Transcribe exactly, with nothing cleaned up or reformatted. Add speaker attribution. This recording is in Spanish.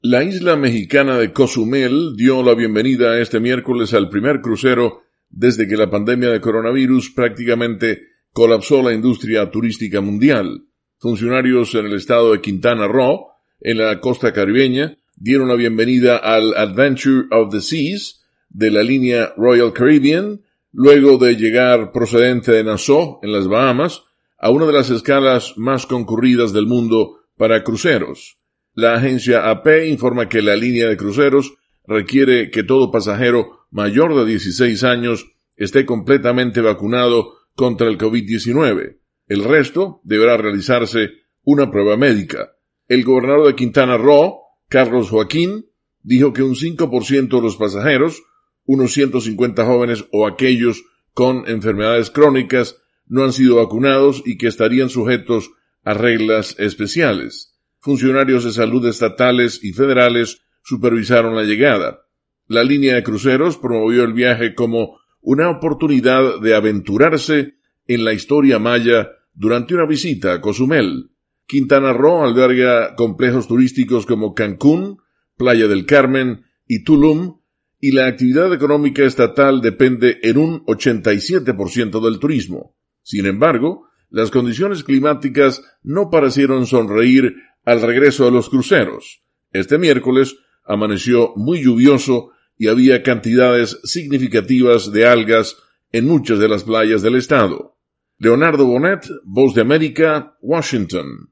Speaker 1: La isla mexicana de Cozumel dio la bienvenida este miércoles al primer crucero desde que la pandemia de coronavirus prácticamente colapsó la industria turística mundial. Funcionarios en el estado de Quintana Roo, en la costa caribeña, dieron la bienvenida al Adventure of the Seas de la línea Royal Caribbean, luego de llegar procedente de Nassau, en las Bahamas, a una de las escalas más concurridas del mundo para cruceros. La agencia A P informa que la línea de cruceros requiere que todo pasajero mayor de dieciséis años esté completamente vacunado contra el COVID diecinueve. El resto deberá realizarse una prueba médica. El gobernador de Quintana Roo, Carlos Joaquín, dijo que un cinco por ciento de los pasajeros, unos ciento cincuenta jóvenes o aquellos con enfermedades crónicas, no han sido vacunados y que estarían sujetos a reglas especiales. Funcionarios de salud estatales y federales supervisaron la llegada. La línea de cruceros promovió el viaje como una oportunidad de aventurarse en la historia maya durante una visita a Cozumel. Quintana Roo alberga complejos turísticos como Cancún, Playa del Carmen y Tulum, y la actividad económica estatal depende en un ochenta y siete por ciento del turismo. Sin embargo, las condiciones climáticas no parecieron sonreír al regreso de los cruceros. Este miércoles amaneció muy lluvioso y había cantidades significativas de algas en muchas de las playas del estado. Leonardo Bonet, Voz de América, Washington.